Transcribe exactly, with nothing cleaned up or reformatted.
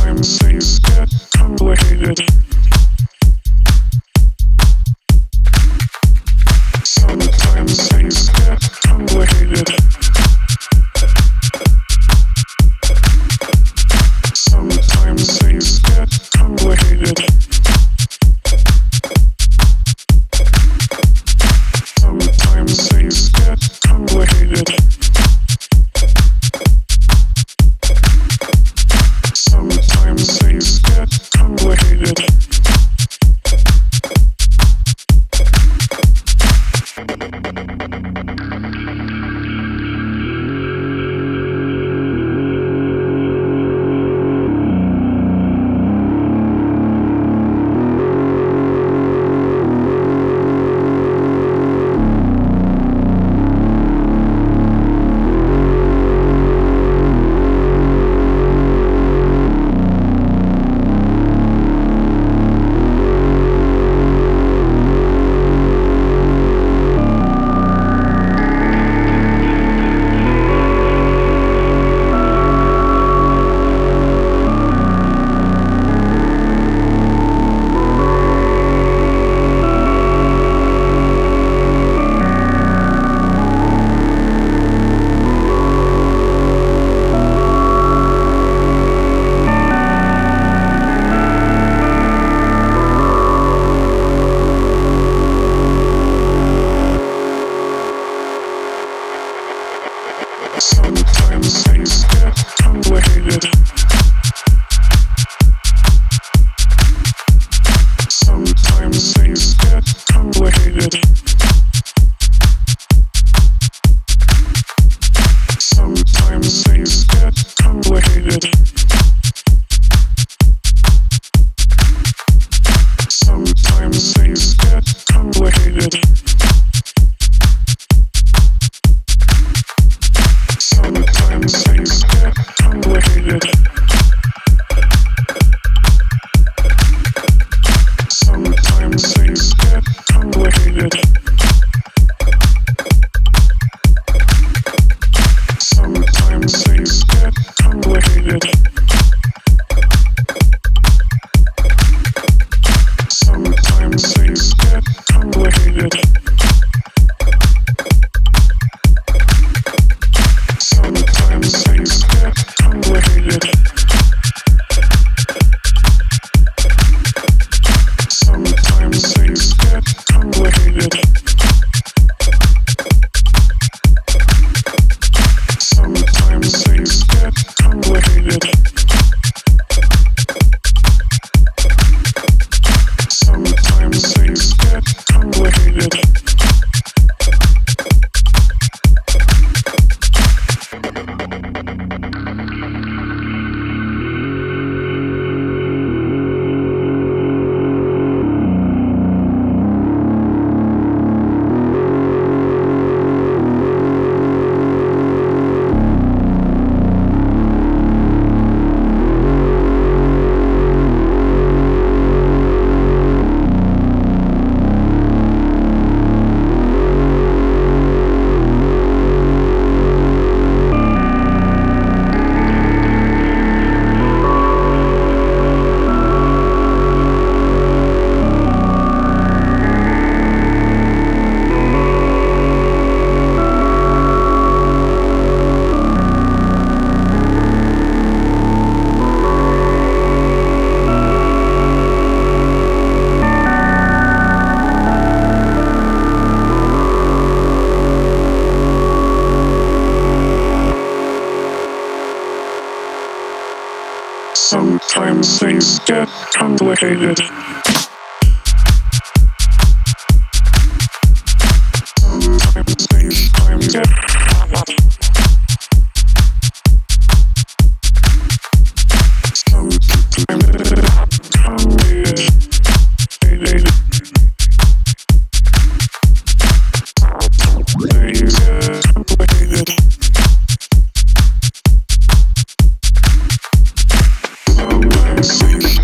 Sometimes things get complicated. Sometimes things get complicated. Sometimes things get complicated. Sometimes things get complicated. Sometimes things get complicated. Sometimes things get complicated. Sometimes things get complicated. Sometimes things get complicated. Sometimes things get complicated. Sometimes things get complicated. Sometimes things get complicated. Sometimes things get complicated. Sometimes things get complicated. Sometimes things get complicated. Sometimes things get complicated. Sometimes things get complicated. Sometimes things get complicated. Sometimes things get complicated. Sometimes things get Sometimes things